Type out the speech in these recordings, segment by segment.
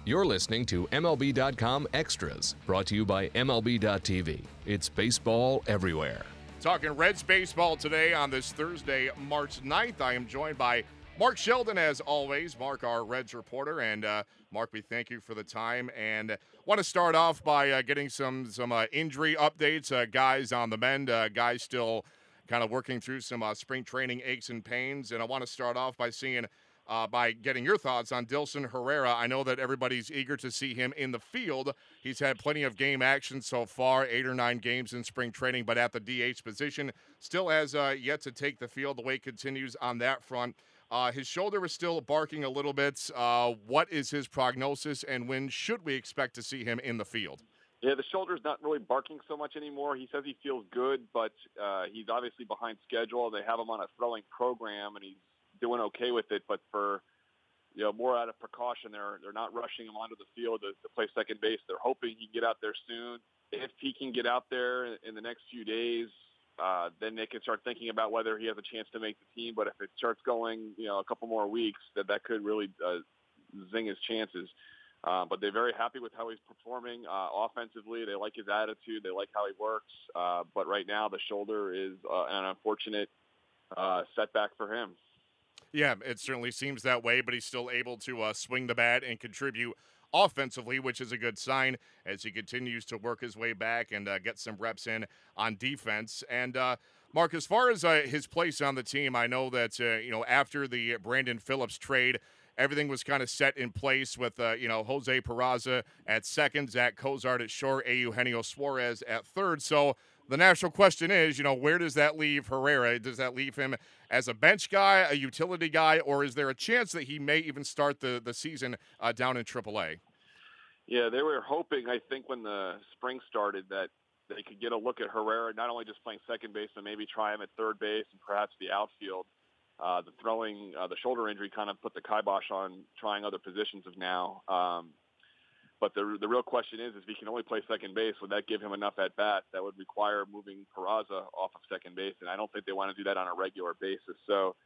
You're listening to MLB.com Extras, brought to you by MLB.tv. It's baseball everywhere. Talking Reds baseball today on this Thursday, March 9th. I am joined by Mark Sheldon, as always. Mark, our Reds reporter. And, Mark, we thank you for the time. And want to start off by getting some injury updates. Guys on the mend, guys still kind of working through some spring training aches and pains. And I want to start off by getting your thoughts on Dilson Herrera. I know that everybody's eager to see him in the field. He's had plenty of game action so far, 8 or 9 games in spring training, but at the DH position, still has yet to take the field. The wait continues on that front. His shoulder is still barking a little bit. What is his prognosis, and when should we expect to see him in the field? Yeah, the shoulder's not really barking so much anymore. He says he feels good, but he's obviously behind schedule. They have him on a throwing program, and he's doing okay with it, but for more out of precaution, they're not rushing him onto the field to play second base. They're hoping he can get out there soon. If he can get out there in the next few days, then they can start thinking about whether he has a chance to make the team. But if it starts going, a couple more weeks, that could really zing his chances. But they're very happy with how he's performing offensively. They like his attitude. They like how he works. But right now, the shoulder is an unfortunate setback for him. Yeah, it certainly seems that way, but he's still able to swing the bat and contribute offensively, which is a good sign as he continues to work his way back and get some reps in on defense. And, Mark, as far as his place on the team, I know that, after the Brandon Phillips trade, everything was kind of set in place with, Jose Peraza at second, Zach Cozart at short, Eugenio Suarez at third. So the national question is, where does that leave Herrera? Does that leave him as a bench guy, a utility guy, or is there a chance that he may even start the season down in AAA? Yeah, they were hoping, I think, when the spring started that they could get a look at Herrera, not only just playing second base, but maybe try him at third base and perhaps the outfield. The shoulder injury kind of put the kibosh on trying other positions of now. But the real question is if he can only play second base, would that give him enough at-bats? That would require moving Peraza off of second base, and I don't think they want to do that on a regular basis. So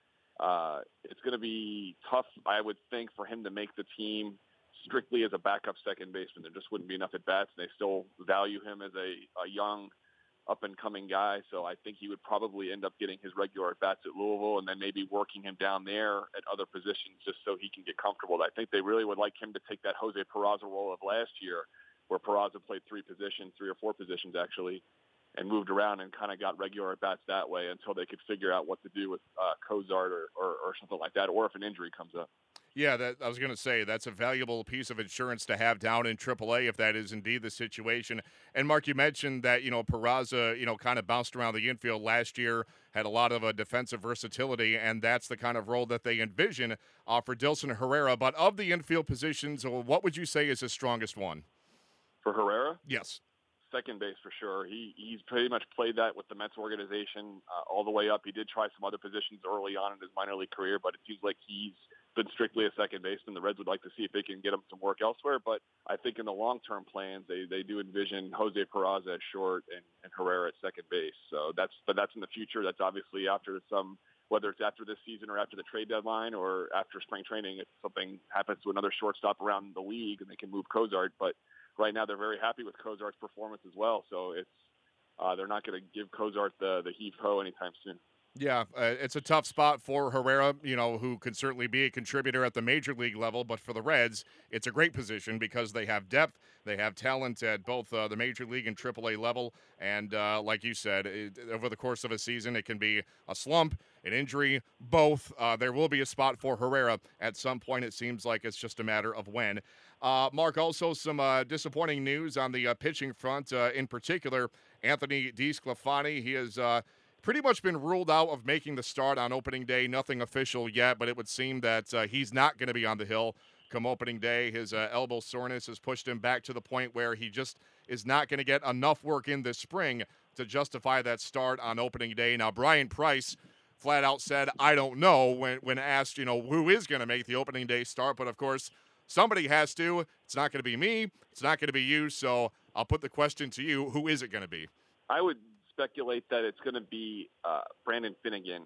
it's going to be tough, I would think, for him to make the team strictly as a backup second baseman. There just wouldn't be enough at-bats, and they still value him as a young, up-and-coming guy. So I think he would probably end up getting his regular at-bats at Louisville and then maybe working him down there at other positions just so he can get comfortable. I think they really would like him to take that Jose Peraza role of last year where Peraza played 3 or 4 positions actually, and moved around and kind of got regular at-bats that way until they could figure out what to do with Cozart or something like that, or if an injury comes up. Yeah, I was going to say that's a valuable piece of insurance to have down in AAA if that is indeed the situation. And Mark, you mentioned that Peraza kind of bounced around the infield last year, had a lot of defensive versatility, and that's the kind of role that they envision for Dilson Herrera. But of the infield positions, what would you say is his strongest one? For Herrera? Yes. Second base for sure. He's pretty much played that with the Mets organization all the way up. He did try some other positions early on in his minor league career, but it seems like he's been strictly a second baseman. The Reds would like to see if they can get him some work elsewhere, but I think in the long-term plans, they do envision Jose Peraza at short and Herrera at second base. So that's in the future. That's obviously after whether it's after this season or after the trade deadline or after spring training, if something happens to another shortstop around the league and they can move Cozart. But right now they're very happy with Cozart's performance as well. So they're not going to give Cozart the heave-ho anytime soon. Yeah, it's a tough spot for Herrera, who can certainly be a contributor at the major league level. But for the Reds, it's a great position because they have depth, they have talent at both the major league and AAA level. And like you said, over the course of a season, it can be a slump, an injury, both. There will be a spot for Herrera at some point. It seems like it's just a matter of when. Mark, also some disappointing news on the pitching front, in particular, Anthony DeSclafani. He is pretty much been ruled out of making the start on opening day. Nothing official yet, but it would seem that he's not going to be on the hill come opening day. His elbow soreness has pushed him back to the point where he just is not going to get enough work in this spring to justify that start on opening day. Now, Brian Price flat out said, I don't know, when asked, who is going to make the opening day start. But, of course, somebody has to. It's not going to be me. It's not going to be you. So I'll put the question to you. Who is it going to be? I would speculate that it's going to be Brandon Finnegan,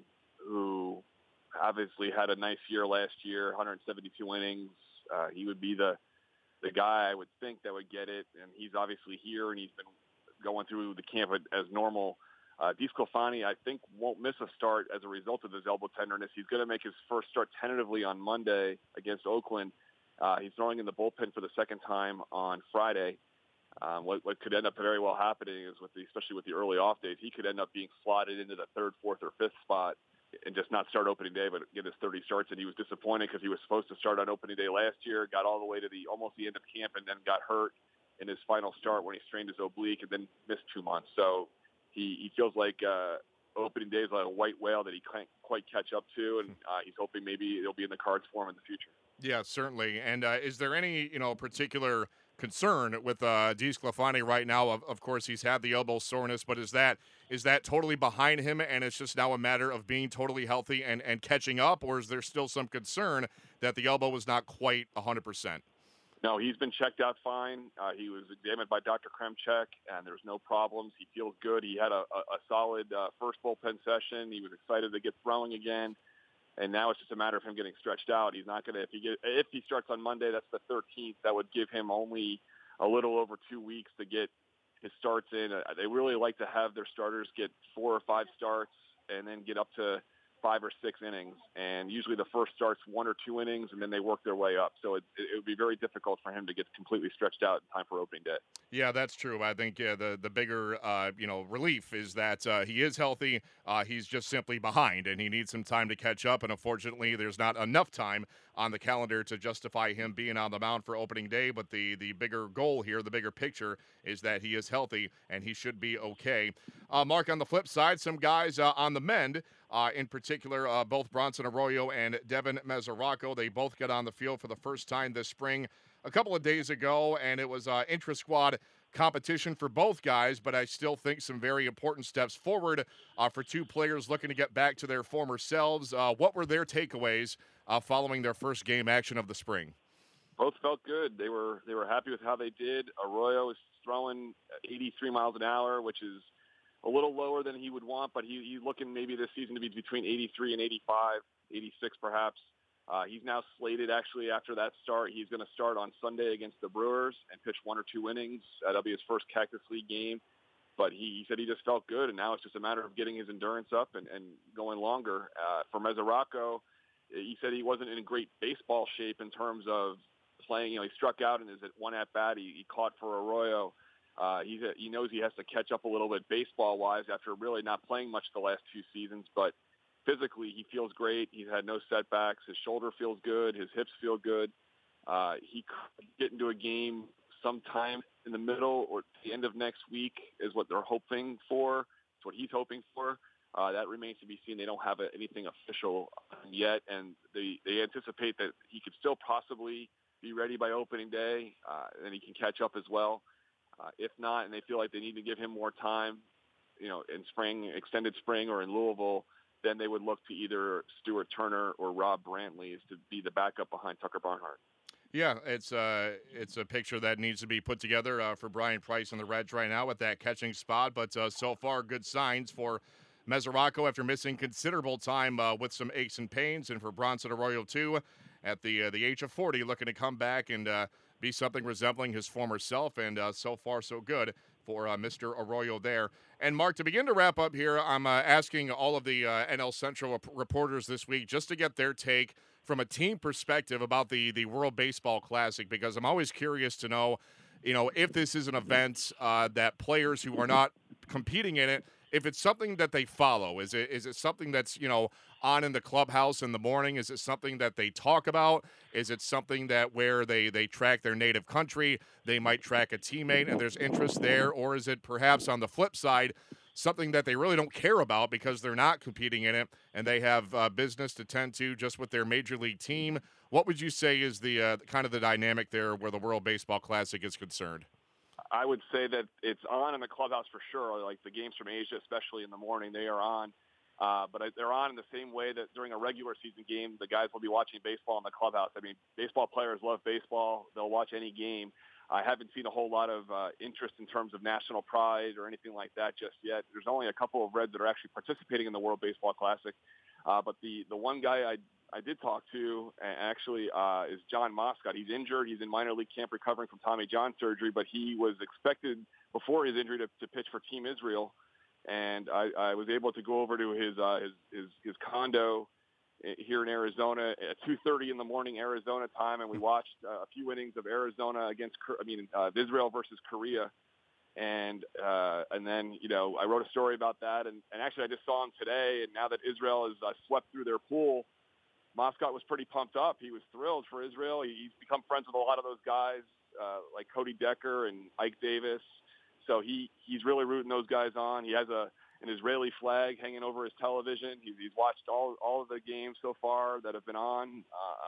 who obviously had a nice year last year, 172 innings. He would be the the guy I would think that would get it, and he's obviously here, and he's been going through the camp as normal. DeSclafani, I think, won't miss a start as a result of his elbow tenderness. He's going to make his first start tentatively on Monday against Oakland. He's throwing in the bullpen for the second time on Friday. What could end up very well happening is, especially with the early off days, he could end up being slotted into the third, fourth, or fifth spot and just not start opening day, but get his 30 starts. And he was disappointed because he was supposed to start on opening day last year, got all the way to almost the end of camp, and then got hurt in his final start when he strained his oblique and then missed 2 months. So he feels like opening day is like a white whale that he can't quite catch up to, and he's hoping maybe it'll be in the cards for him in the future. Yeah, certainly. And is there any particular concern with DeSclafani right now? Of course, he's had the elbow soreness, but is that totally behind him, and it's just now a matter of being totally healthy and catching up, or is there still some concern that the elbow was not quite 100%? No, he's been checked out fine. He was examined by Dr. Kremchek, and there's no problems. He feels good. He had a solid first bullpen session. He was excited to get throwing again, and now it's just a matter of him getting stretched out. He's not going to if he starts on Monday, that's the 13th. That would give him only a little over 2 weeks to get his starts in. They really like to have their starters get 4 or 5 starts and then get up to 5 or 6 innings, and usually the first start's 1 or 2 innings, and then they work their way up. So it would be very difficult for him to get completely stretched out in time for opening day. Yeah, that's true. I think the bigger relief is that he is healthy. He's just simply behind, and he needs some time to catch up. And unfortunately, there's not enough time on the calendar to justify him being on the mound for opening day. But the bigger goal here, the bigger picture, is that he is healthy and he should be okay. Mark, on the flip side, some guys on the mend. In particular, both Bronson Arroyo and Devin Mesoraco, they both got on the field for the first time this spring a couple of days ago, and it was intra-squad competition for both guys, but I still think some very important steps forward for 2 players looking to get back to their former selves. What were their takeaways following their first game action of the spring? Both felt good. They were happy with how they did. Arroyo is throwing 83 miles an hour, which is a little lower than he would want, but he's looking maybe this season to be between 83 and 85, 86 perhaps. He's now slated, actually, after that start. He's going to start on Sunday against the Brewers and pitch 1 or 2 innings. That'll be his first Cactus League game. But he said he just felt good, and now it's just a matter of getting his endurance up and going longer. For Mesoraco, he said he wasn't in great baseball shape in terms of playing. He struck out in his one at-bat. He caught for Arroyo. He knows he has to catch up a little bit baseball-wise after really not playing much the last 2 seasons, but physically he feels great. He's had no setbacks. His shoulder feels good. His hips feel good. He could get into a game sometime in the middle or the end of next week is what they're hoping for. It's what he's hoping for. That remains to be seen. They don't have anything official yet, and they anticipate that he could still possibly be ready by opening day, and he can catch up as well. If not, and they feel like they need to give him more time, in spring, extended spring, or in Louisville, then they would look to either Stuart Turner or Rob Brantley to be the backup behind Tucker Barnhart. Yeah, it's a picture that needs to be put together for Brian Price and the Reds right now with that catching spot. But so far, good signs for Mesoraco after missing considerable time with some aches and pains, and for Bronson Arroyo too, at the age of 40, looking to come back and be something resembling his former self. And so far, so good for Mr. Arroyo there. And Mark, to begin to wrap up here, I'm asking all of the NL Central reporters this week just to get their take from a team perspective about the World Baseball Classic, because I'm always curious to know, if this is an event that players who are not competing in it, if it's something that they follow. Is it something that's, on in the clubhouse in the morning? Is it something that they talk about? Is it something that where they track their native country, they might track a teammate and there's interest there? Or is it perhaps on the flip side, something that they really don't care about because they're not competing in it and they have business to tend to just with their major league team? What would you say is the kind of the dynamic there where the World Baseball Classic is concerned? I would say that it's on in the clubhouse for sure. Like the games from Asia, especially in the morning, they are on. But they're on in the same way that during a regular season game, the guys will be watching baseball in the clubhouse. I mean, baseball players love baseball. They'll watch any game. I haven't seen a whole lot of interest in terms of national pride or anything like that just yet. There's only a couple of Reds that are actually participating in the World Baseball Classic. But the one guy I did talk to actually is John Moscott. He's injured. He's in minor league camp recovering from Tommy John surgery, but he was expected before his injury to pitch for Team Israel. And I was able to go over to his condo here in Arizona at 2:30 in the morning Arizona time, and we watched a few innings of Arizona Israel versus Korea. And then, I wrote a story about that. And actually, I just saw him today. And now that Israel has swept through their pool, Moscott was pretty pumped up. He was thrilled for Israel. He's become friends with a lot of those guys, like Cody Decker and Ike Davis. So he's really rooting those guys on. He has an Israeli flag hanging over his television. He's watched all of the games so far that have been on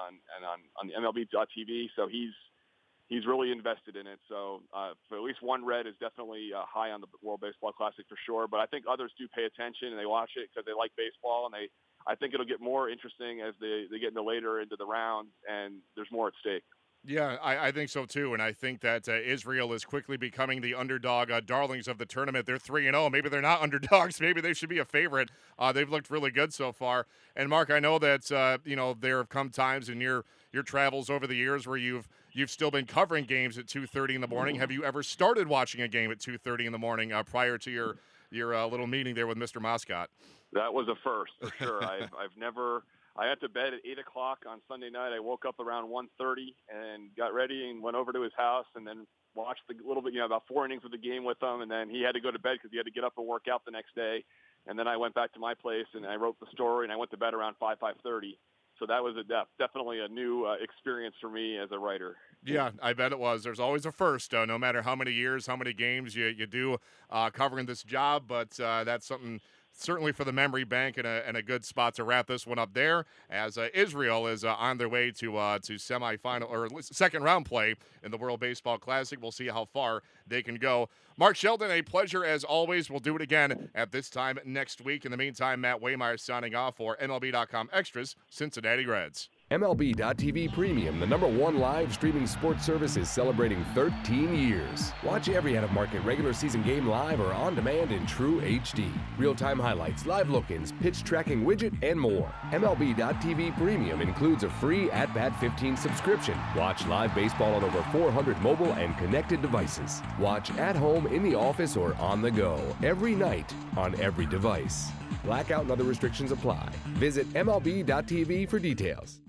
the MLB.TV. So he's really invested in it. So for at least one Red is definitely high on the World Baseball Classic for sure. But I think others do pay attention and they watch it because they like baseball, and I think it'll get more interesting as they get later into the rounds and there's more at stake. Yeah, I think so too, and I think that Israel is quickly becoming the underdog darlings of the tournament. They're 3-0. Maybe they're not underdogs. Maybe they should be a favorite. They've looked really good so far. And Mark, I know that there have come times in your travels over the years where you've still been covering games at 2:30 in the morning. Have you ever started watching a game at 2:30 in the morning prior to your little meeting there with Mr. Moscott? That was a first for sure. I've never. I had to bed at 8 o'clock on Sunday night. I woke up around 1:30 and got ready and went over to his house and then watched a little bit, about 4 innings of the game with him. And then he had to go to bed because he had to get up and work out the next day. And then I went back to my place and I wrote the story and I went to bed around 5:30. So that was definitely a new experience for me as a writer. Yeah, I bet it was. There's always a first, no matter how many years, how many games you do covering this job. But that's something certainly for the memory bank and a good spot to wrap this one up there, as Israel is on their way to semifinal or second round play in the World Baseball Classic. We'll see how far they can go. Mark Sheldon, a pleasure as always. We'll do it again at this time next week. In the meantime, Matt Waymeyer signing off for MLB.com Extras, Cincinnati Reds. MLB.TV Premium, the #1 live streaming sports service, is celebrating 13 years. Watch every out-of-market regular season game live or on demand in true HD. Real-time highlights, live look-ins, pitch tracking widget, and more. MLB.TV Premium includes a free At-Bat 15 subscription. Watch live baseball on over 400 mobile and connected devices. Watch at home, in the office, or on the go, every night, on every device. Blackout and other restrictions apply. Visit MLB.TV for details.